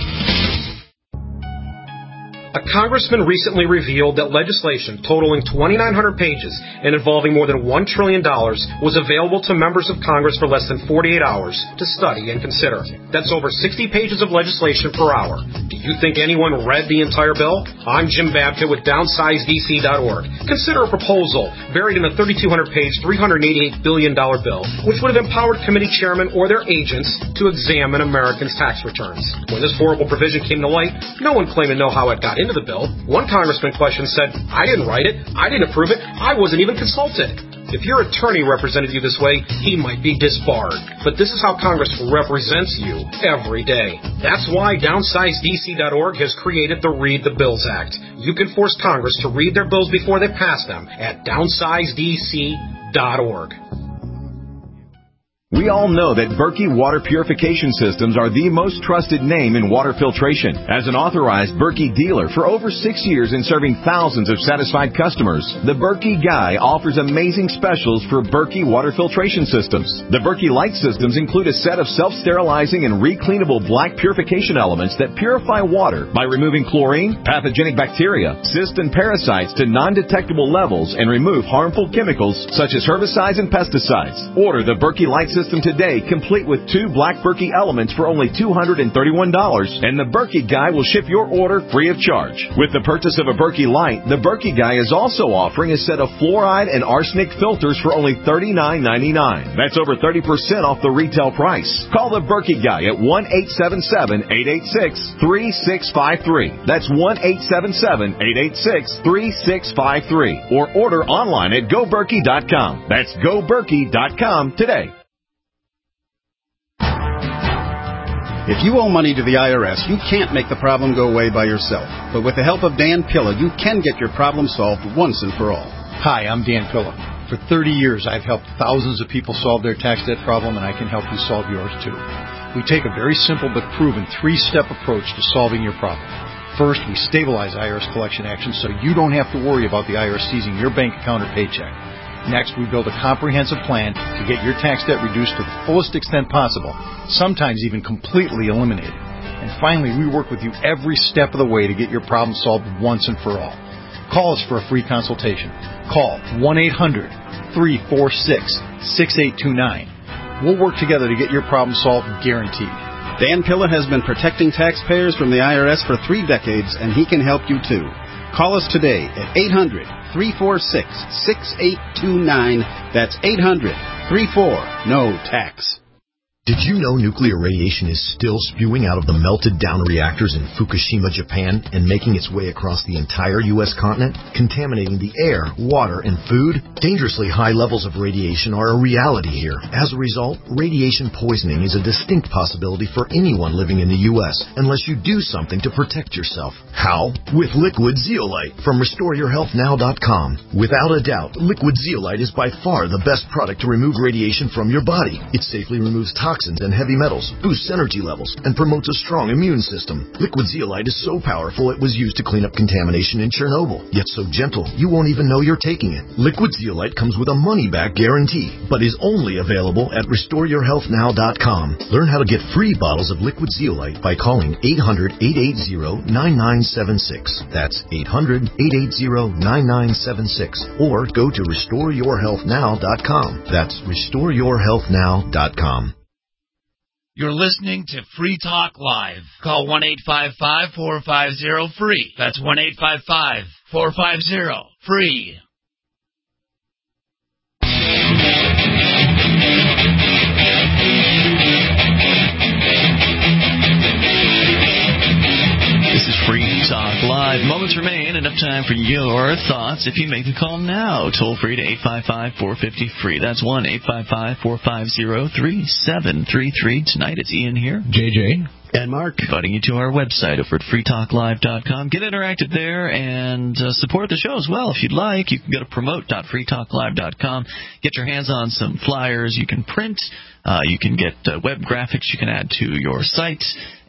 A congressman recently revealed that legislation totaling twenty-nine hundred pages and involving more than one trillion dollars was available to members of Congress for less than forty-eight hours to study and consider. That's over sixty pages of legislation per hour. Do you think anyone read the entire bill? I'm Jim Babka with downsize D C dot org. Consider a proposal buried in a thirty-two hundred page, three hundred eighty-eight billion dollars bill, which would have empowered committee chairmen or their agents to examine Americans' tax returns. When this horrible provision came to light, no one claimed to know how it got into the bill. One congressman questioned said, "I didn't write it, I didn't approve it, I wasn't even consulted." If your attorney represented you this way, he might be disbarred. But this is how Congress represents you every day. That's why downsize D C dot org has created the Read the Bills Act. You can force Congress to read their bills before they pass them at downsize D C dot org. We all know that Berkey Water Purification Systems are the most trusted name in water filtration. As an authorized Berkey dealer for over six years and serving thousands of satisfied customers, the Berkey Guy offers amazing specials for Berkey Water Filtration Systems. The Berkey Light Systems include a set of self-sterilizing and recleanable black purification elements that purify water by removing chlorine, pathogenic bacteria, cysts, and parasites to non-detectable levels and remove harmful chemicals such as herbicides and pesticides. Order the Berkey Light system today, complete with two Black Berkey elements for only two hundred thirty-one dollars, and the Berkey Guy will ship your order free of charge. With the purchase of a Berkey Light, the Berkey Guy is also offering a set of fluoride and arsenic filters for only thirty-nine ninety-nine. That's over thirty percent off the retail price. Call the Berkey Guy at one eight seven seven, eight eight six, three six five three. That's one eight seven seven, eight eight six, three six five three. Or order online at go berkey dot com. That's go berkey dot com today. If you owe money to the I R S, you can't make the problem go away by yourself. But with the help of Dan Pilla, you can get your problem solved once and for all. Hi, I'm Dan Pilla. For thirty years, I've helped thousands of people solve their tax debt problem, and I can help you solve yours too. We take a very simple but proven three-step approach to solving your problem. First, we stabilize I R S collection actions so you don't have to worry about the I R S seizing your bank account or paycheck. Next, we build a comprehensive plan to get your tax debt reduced to the fullest extent possible, sometimes even completely eliminated. And finally, we work with you every step of the way to get your problem solved once and for all. Call us for a free consultation. Call one eight hundred, three four six, six eight two nine. We'll work together to get your problem solved, guaranteed. Dan Pilla has been protecting taxpayers from the I R S for three decades, and he can help you too. Call us today at eight hundred, three four six, six eight two nine. That's eight hundred, three four, N O tax. Did you know nuclear radiation is still spewing out of the melted down reactors in Fukushima, Japan, and making its way across the entire U S continent, contaminating the air, water, and food? Dangerously high levels of radiation are a reality here. As a result, radiation poisoning is a distinct possibility for anyone living in the U S, unless you do something to protect yourself. How? With Liquid Zeolite from restore your health now dot com. Without a doubt, Liquid Zeolite is by far the best product to remove radiation from your body. It safely removes toxins and heavy metals, boosts energy levels, and promotes a strong immune system. Liquid Zeolite is so powerful it was used to clean up contamination in Chernobyl, yet so gentle you won't even know you're taking it. Liquid Zeolite comes with a money-back guarantee, but is only available at restore your health now dot com. Learn how to get free bottles of Liquid Zeolite by calling eight hundred, eight eight zero, nine nine seven six. That's eight hundred, eight eight zero, nine nine seven six. Or go to restore your health now dot com. That's restore your health now dot com. You're listening to Free Talk Live. Call one eight five five, four five zero, free. That's one eight five five, four five zero, free. This is Free Talk Live. Moments remain. Enough time for your thoughts. If you make the call now, toll free to eight five five, four five zero, free. That's one eight five five, four five zero, three seven three three. Tonight it's Ian here. J J. And Mark. Inviting you to our website over at free talk live dot com. Get interactive there and uh, support the show as well. If you'd like, you can go to promote dot free talk live dot com. Get your hands on some flyers you can print. Uh, you can get uh, web graphics you can add to your site,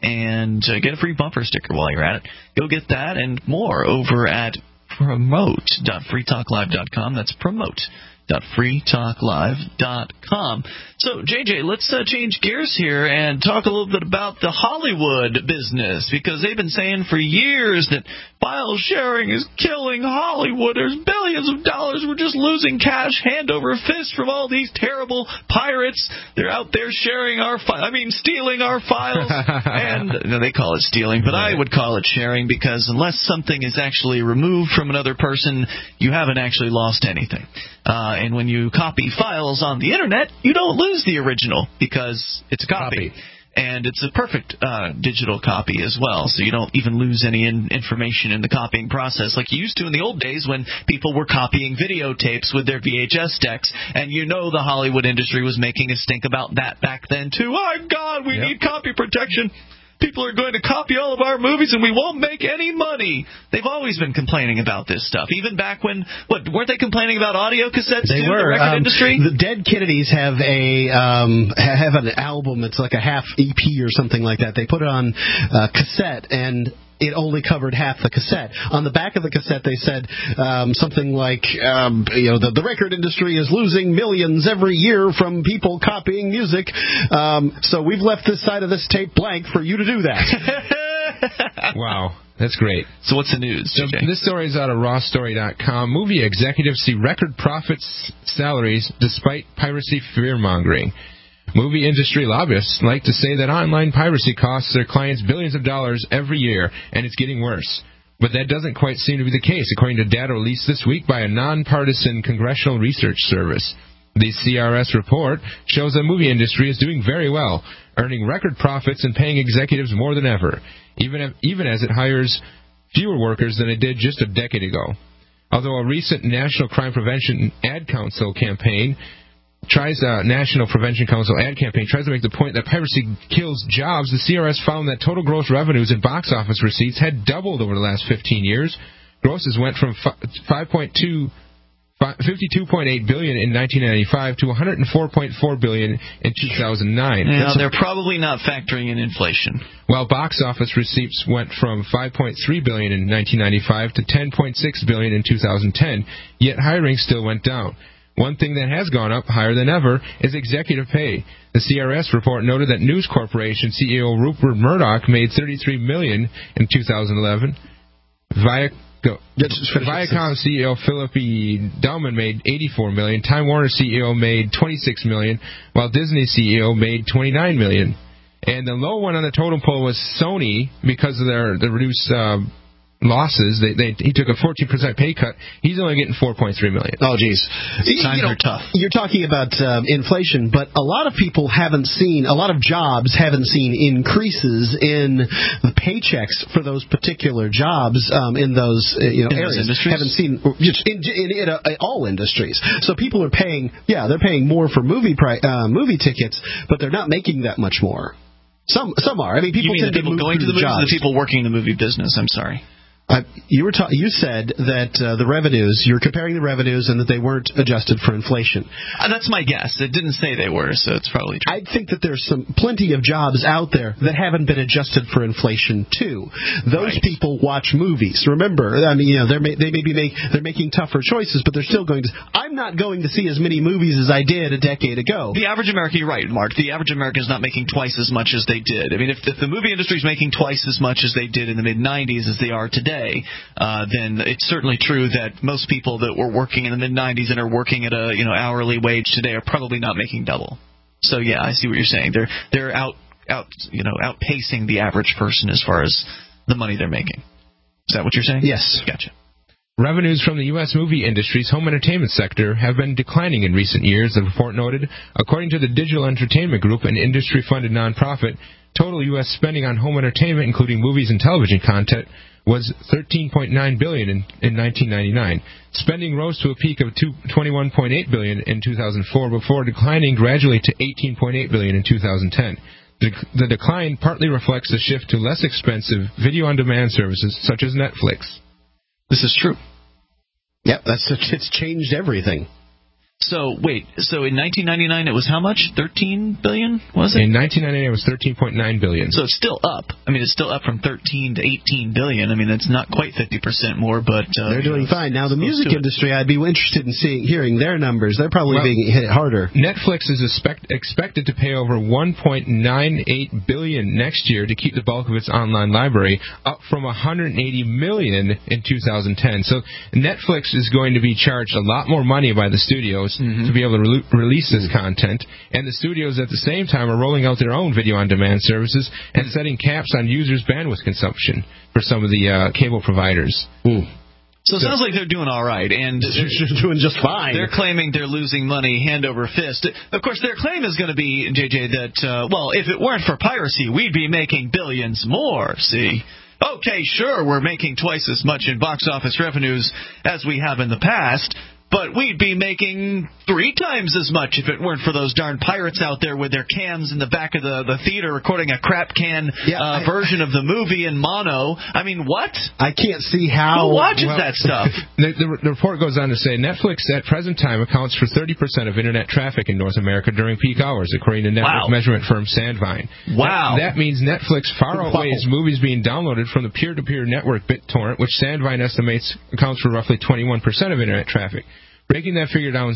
and uh, get a free bumper sticker while you're at it. Go get that and more over at promote dot free talk live dot com. That's promote dot free talk live dot com. So, J J, let's uh, change gears here and talk a little bit about the Hollywood business, because they've been saying for years that file sharing is killing Hollywood. There's billions of dollars. We're just losing cash hand over fist from all these terrible pirates. They're out there sharing our fi- I mean, stealing our files. And no, they call it stealing, but I would call it sharing, because unless something is actually removed from another person, you haven't actually lost anything. Uh, and when you copy files on the Internet, you don't lose the original, because it's a copy. copy. And it's a perfect uh, digital copy as well, so you don't even lose any in- information in the copying process like you used to in the old days when people were copying videotapes with their V H S decks, and you know the Hollywood industry was making a stink about that back then too. Oh, God, we yep. need copy protection. People are going to copy all of our movies and we won't make any money. They've always been complaining about this stuff. Even back when, what, weren't they complaining about audio cassettes they too, were. the record um, industry? The Dead Kennedys have a um, have an album. It's like a half E P or something like that. They put it on uh, cassette, and it only covered half the cassette. On the back of the cassette, they said um, something like, um, you know, the, the record industry is losing millions every year from people copying music. Um, so we've left this side of this tape blank for you to do that. Wow. That's great. So what's the news, so this story is out of raw story dot com. Movie executives see record profits salaries despite piracy fear-mongering. Movie industry lobbyists like to say that online piracy costs their clients billions of dollars every year, and it's getting worse. But that doesn't quite seem to be the case, according to data released this week by a nonpartisan congressional research service. The C R S report shows the movie industry is doing very well, earning record profits and paying executives more than ever, even if, even as it hires fewer workers than it did just a decade ago. Although a recent National Crime Prevention Ad Council campaign tries uh, National Prevention Council ad campaign tries to make the point that piracy kills jobs, the C R S found that total gross revenues and box office receipts had doubled over the last fifteen years. Grosses went from five point two fifty-two point eight billion dollars in nineteen ninety-five to one hundred four point four billion dollars in two thousand nine. Now, they're probably not factoring in inflation. While box office receipts went from five point three billion dollars in nineteen ninety-five to ten point six billion dollars in two thousand ten, yet hiring still went down. One thing that has gone up higher than ever is executive pay. The C R S report noted that News Corporation C E O Rupert Murdoch made thirty-three million dollars in two thousand eleven. Viacom Viacom C E O Philip E. Dellman made eighty-four million dollars. Time Warner C E O made twenty-six million dollars, while Disney C E O made twenty-nine million dollars. And the low one on the totem pole was Sony because of their the reduced uh, losses. They, they, he took a fourteen percent pay cut. He's only getting four point three million dollars. Oh, geez. Times you know, are tough. You're talking about um, inflation, but a lot of people haven't seen, a lot of jobs haven't seen increases in the paychecks for those particular jobs um, in those uh, you know in areas. Those haven't seen just in, in, in, uh, all industries. So people are paying, yeah, they're paying more for movie pri- uh, movie tickets, but they're not making that much more. Some some are. I mean, people you mean tend the people to move going to the through movies, or jobs. the people working in the movie business? I'm sorry. Uh, you were ta- you said that uh, the revenues, you're comparing the revenues and that they weren't adjusted for inflation. Uh, that's my guess. It didn't say they were, so it's probably true. I think that there's some plenty of jobs out there that haven't been adjusted for inflation too. Those right. people watch movies. Remember, I mean, you know, they're ma- they may be make, they're making tougher choices, but they're still going to. I'm not going to see as many movies as I did a decade ago. The average American, you're right, Mark. The average American is not making twice as much as they did. I mean, if, if the movie industry is making twice as much as they did in the mid nineties as they are today. Uh, then it's certainly true that most people that were working in the mid nineties and are working at a you know hourly wage today are probably not making double. So yeah, I see what you're saying. They're they're out out you know outpacing the average person as far as the money they're making. Is that what you're saying? Yes. Gotcha. Revenues from the U S movie industry's home entertainment sector have been declining in recent years, the report noted. According to the Digital Entertainment Group, an industry-funded nonprofit, total U S spending on home entertainment, including movies and television content, was thirteen point nine billion dollars in, in nineteen ninety-nine. Spending rose to a peak of twenty-one point eight billion dollars in two thousand four before declining gradually to eighteen point eight billion dollars in two thousand ten. The, the decline partly reflects the shift to less expensive video-on-demand services such as Netflix. This is true. Yep, that's it's changed everything. So, wait, so in nineteen ninety-nine it was how much? thirteen billion dollars, was it? In nineteen ninety-nine it was thirteen point nine billion dollars. So it's still up. I mean, it's still up from thirteen to eighteen billion dollars. I mean, it's not quite fifty percent more, but... Uh, They're doing you know, fine. Now, the music industry, I'd be interested in seeing, hearing their numbers. They're probably well, being hit harder. Netflix is expect, expected to pay over one point nine eight billion dollars next year to keep the bulk of its online library, up from one hundred eighty million dollars in two thousand ten. So Netflix is going to be charged a lot more money by the studios mm-hmm. to be able to re- release this content, and the studios at the same time are rolling out their own video-on-demand services and setting caps on users' bandwidth consumption for some of the uh, cable providers. Mm. So it sounds like they're doing all right, and they're doing just fine. They're claiming they're losing money hand over fist. Of course, their claim is going to be, J J, that, uh, well, if it weren't for piracy, we'd be making billions more, see? Okay, sure, we're making twice as much in box office revenues as we have in the past, but we'd be making three times as much if it weren't for those darn pirates out there with their cams in the back of the, the theater recording a crap can yeah, uh, I, version of the movie in mono. I mean, what? I can't see how... Who watches well, that stuff? The, the, the report goes on to say Netflix at present time accounts for thirty percent of Internet traffic in North America during peak hours, according to network wow. measurement firm Sandvine. Wow. That, that means Netflix far outweighs wow. movies being downloaded from the peer-to-peer network BitTorrent, which Sandvine estimates accounts for roughly twenty-one percent of Internet traffic. Breaking that figure down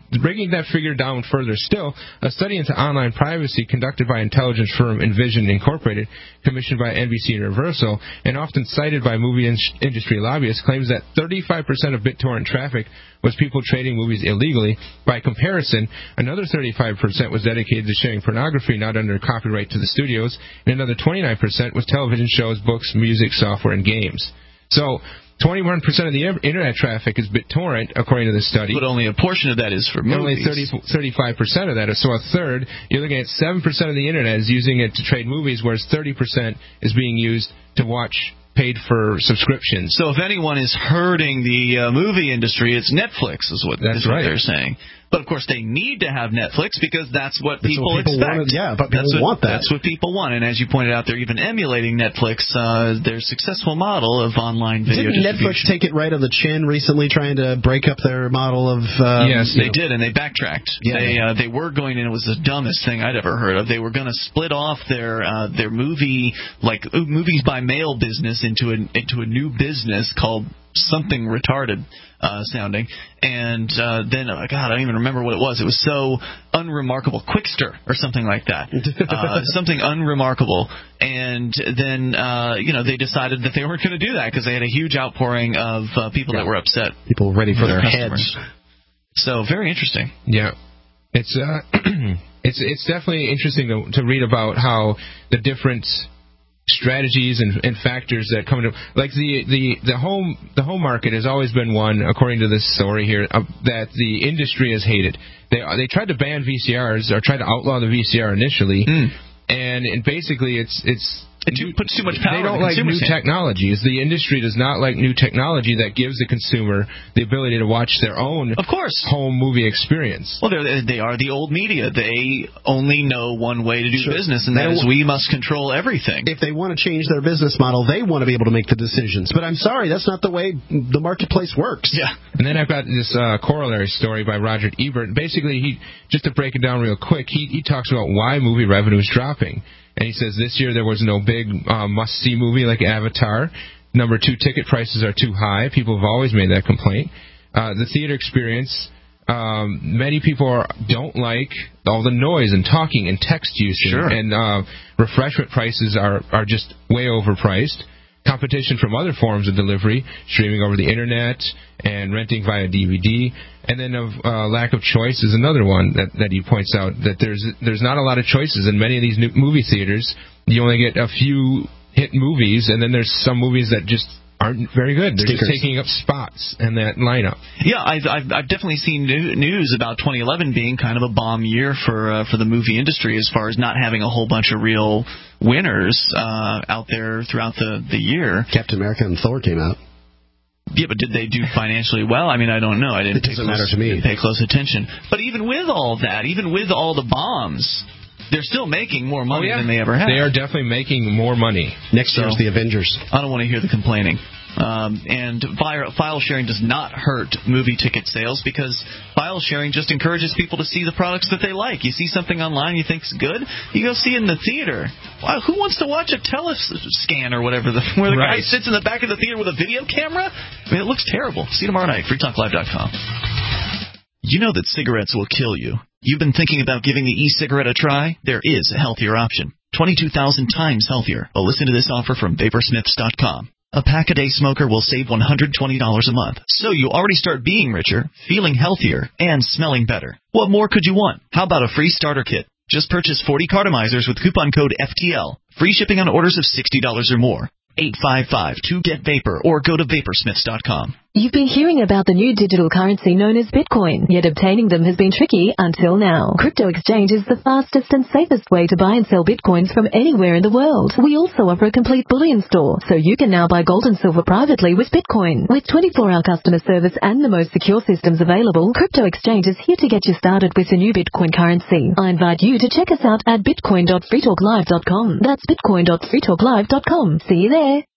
breaking that figure down further still, a study into online privacy conducted by intelligence firm Envision Incorporated, commissioned by N B C Universal, and often cited by movie in- industry lobbyists, claims that thirty-five percent of BitTorrent traffic was people trading movies illegally. By comparison, another thirty-five percent was dedicated to sharing pornography not under copyright to the studios, and another twenty-nine percent was television shows, books, music, software, and games. So, twenty-one percent of the internet traffic is BitTorrent, according to the study. But only a portion of that is for movies. Only thirty, thirty-five percent of that. So a third, you're looking at seven percent of the internet is using it to trade movies, whereas thirty percent is being used to watch paid-for subscriptions. So if anyone is hurting the uh, movie industry, it's Netflix, is what, that's is what right. they're saying. But, of course, they need to have Netflix because that's what that's people, what people expect. Wanted, yeah, but people that's what, want that. That's what people want. And as you pointed out, they're even emulating Netflix, uh, their successful model of online video Didn't distribution. Netflix take it right on the chin recently, trying to break up their model of... Um, yes, they know. did, and they backtracked. Yeah. They uh, they were going, and it was the dumbest thing I'd ever heard of. They were going to split off their uh, their movie, like uh, movies by mail business into a, into a new business called something retarded uh, sounding, and uh, then uh, God, I don't even remember what it was. It was so unremarkable, Quickster or something like that, uh, something unremarkable. And then uh, you know they decided that they weren't going to do that because they had a huge outpouring of uh, people yeah. that were upset, people ready for their customers. heads. So very interesting. Yeah, it's uh, it's it's definitely interesting to, to read about how the different strategies and, and factors that come into like the, the, the home the home market has always been one, according to this story here, uh, that the industry has hated. They they tried to ban V C Rs or tried to outlaw the V C R initially, mm. and, and basically it's it's it too, puts too much power. They don't in the like new hand. technologies. The industry does not like new technology that gives the consumer the ability to watch their own, of course, home movie experience. Well, they're, they are the old media. They only know one way to do sure. business, and that is we must control everything. If they want to change their business model, they want to be able to make the decisions. But I'm sorry, that's not the way the marketplace works. Yeah. And then I've got this uh, corollary story by Roger Ebert. Basically, he just to break it down real quick, he, he talks about why movie revenue is dropping. And he says this year there was no big uh, must-see movie like Avatar. Number two, ticket prices are too high. People have always made that complaint. Uh, the theater experience, um, many people are, don't like all the noise and talking and text usage. Sure. And uh, refreshment prices are, are just way overpriced. Competition from other forms of delivery, streaming over the internet and renting via D V D, and then of uh, lack of choice is another one that, that he points out, that there's there's not a lot of choices in many of these new movie theaters. You only get a few hit movies, and then there's some movies that just aren't very good. They're Stickers. just taking up spots in that lineup. Yeah, I've I've, I've definitely seen new, news about twenty eleven being kind of a bomb year for uh, for the movie industry as far as not having a whole bunch of real winners uh, out there throughout the, the year. Captain America and Thor came out. Yeah, but did they do financially well? I mean, I don't know. I didn't it doesn't pay close, matter to me. Pay close attention. But even with all that, even with all the bombs, they're still making more money oh, yeah. than they ever have. They are definitely making more money. Next so, year's the Avengers. I don't want to hear the complaining. Um, and file sharing does not hurt movie ticket sales because file sharing just encourages people to see the products that they like. You see something online you think's good, you go see it in the theater. Wow, who wants to watch a telescan or whatever, the, where the right. guy sits in the back of the theater with a video camera? I mean, it looks terrible. See you tomorrow night, free talk live dot com. You know that cigarettes will kill you. You've been thinking about giving the e-cigarette a try? There is a healthier option. twenty-two thousand times healthier. Well, listen to this offer from Vapor Smiths dot com. A pack-a-day smoker will save one hundred twenty dollars a month. So you already start being richer, feeling healthier, and smelling better. What more could you want? How about a free starter kit? Just purchase forty cartomizers with coupon code F T L. Free shipping on orders of sixty dollars or more. eight five five two get vapor or go to Vapor Smiths dot com. You've been hearing about the new digital currency known as Bitcoin, yet obtaining them has been tricky until now. Crypto Exchange is the fastest and safest way to buy and sell Bitcoins from anywhere in the world. We also offer a complete bullion store, so you can now buy gold and silver privately with Bitcoin. With twenty-four hour customer service and the most secure systems available, Crypto Exchange is here to get you started with the new Bitcoin currency. I invite you to check us out at bitcoin dot free talk live dot com. That's bitcoin dot free talk live dot com. See you there.